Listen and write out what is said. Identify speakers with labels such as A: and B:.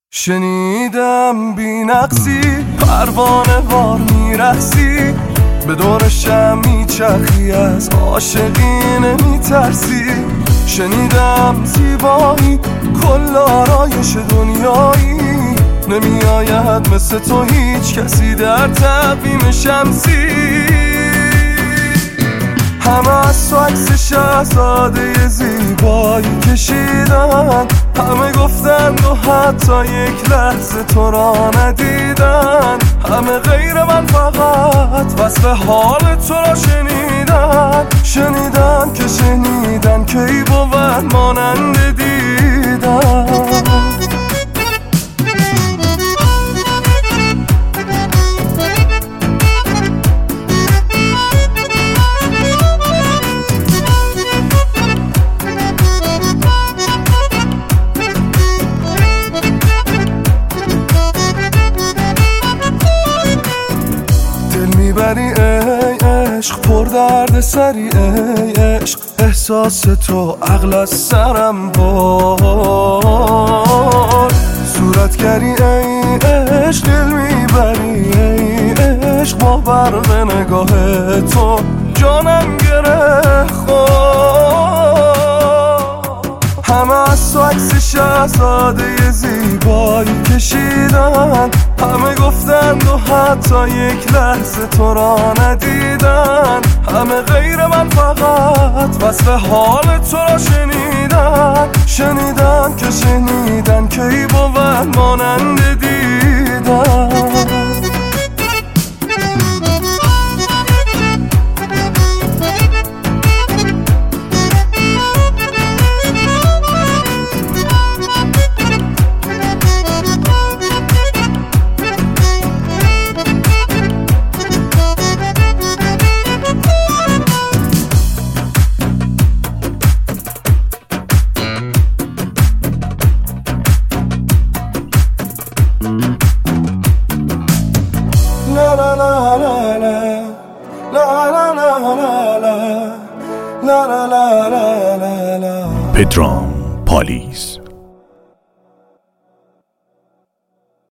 A: شنیدم بی نقصی پروانه وار میرقصی، به دور شم میچرخی، از عاشقی نمیترسی. شنیدم زیبایی کل آرایش دنیایی، نمیآید مثل تو هیچ کسی در تقویم شمسی. همه از تو عکس شهزاده زیبایی کشیدن، همه گفتند و حتی یک لحظه تو را ندیدن. همه غیر من فقط وصف حال تو را شنیدن، شنیدن که شنیدن که ای بود مانند دیدن. میبری ای عشق پر درد سری، ای عشق احساس تو عقل از سرم بار. صورتگری ای عشق دل میبری، ای عشق با برق نگاه تو جانم گره خورد. همه از تو عکس شهزاده زیبایی کشیدن، همه گفتند و حتی یک لحظه تو را ندیدن. همه غیر من فقط وصف حال تو را شنیدن، شنیدن که شنیدن که ای بود مانند دیدن.
B: پدرام پالیز.